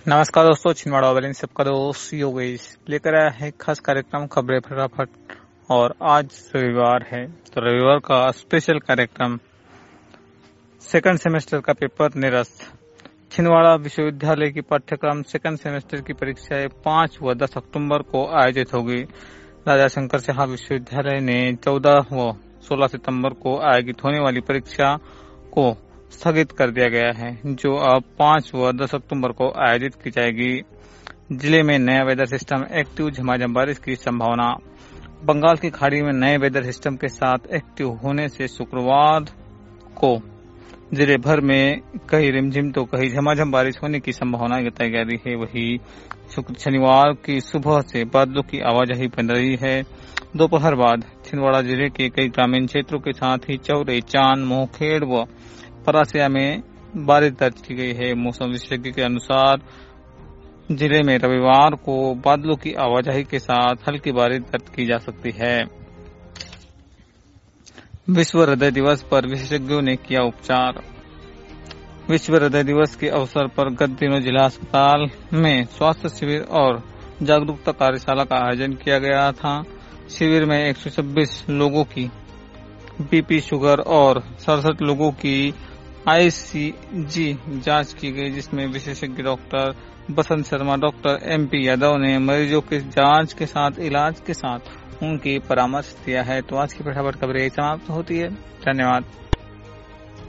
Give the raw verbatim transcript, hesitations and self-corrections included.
नमस्कार दोस्तों, छिंदवाड़ा वाले सबका दोस्त योगेश लेकर आया है खास कार्यक्रम खबरें फटाफट। और आज रविवार है तो रविवार का स्पेशल कार्यक्रम सेकंड सेमेस्टर का पेपर निरस्त। छिंदवाड़ा विश्वविद्यालय की पाठ्यक्रम सेकंड सेमेस्टर की परीक्षाएं पाँच व दस अक्टूबर को आयोजित होगी। राजा शंकर शाह विश्वविद्यालय ने चौदह व सोलह सितंबर को आयोजित होने वाली परीक्षा को स्थगित कर दिया गया है, जो अब पाँच व दस अक्टूबर को आयोजित की जाएगी। जिले में नया वेदर सिस्टम एक्टिव, झमाझम बारिश की संभावना। बंगाल की खाड़ी में नए वेदर सिस्टम के साथ एक्टिव होने से शुक्रवार को जिले भर में कहीं रिमझिम तो कहीं झमाझम बारिश होने की संभावना जताई जा रही है। वहीं शनिवार की सुबह से बादलों की आवाजाही बन रही है। दोपहर बाद छिंदवाड़ा जिले के कई ग्रामीण क्षेत्रों के साथ ही चौरे, चांद, मोहखेड़ व परासिया में बारिश दर्ज की गई है। मौसम विशेषज्ञ के अनुसार जिले में रविवार को बादलों की आवाजाही के साथ हल्की बारिश दर्ज की जा सकती है। विश्व हृदय दिवस पर विशेषज्ञों ने किया उपचार। विश्व हृदय दिवस के अवसर पर गत दिनों जिला अस्पताल में स्वास्थ्य शिविर और जागरूकता कार्यशाला का आयोजन किया गया था। शिविर में एक सौ छब्बीस लोगों की बीपी, शुगर और सड़सठ लोगों की आईसीजी जांच की गई, जिसमें विशेषज्ञ doctor Basant Sharma, doctor MP Yadav ने मरीजों के जांच के साथ इलाज के साथ उनकी परामर्श दिया है। तो आज की फटाफट खबरें समाप्त होती है। धन्यवाद।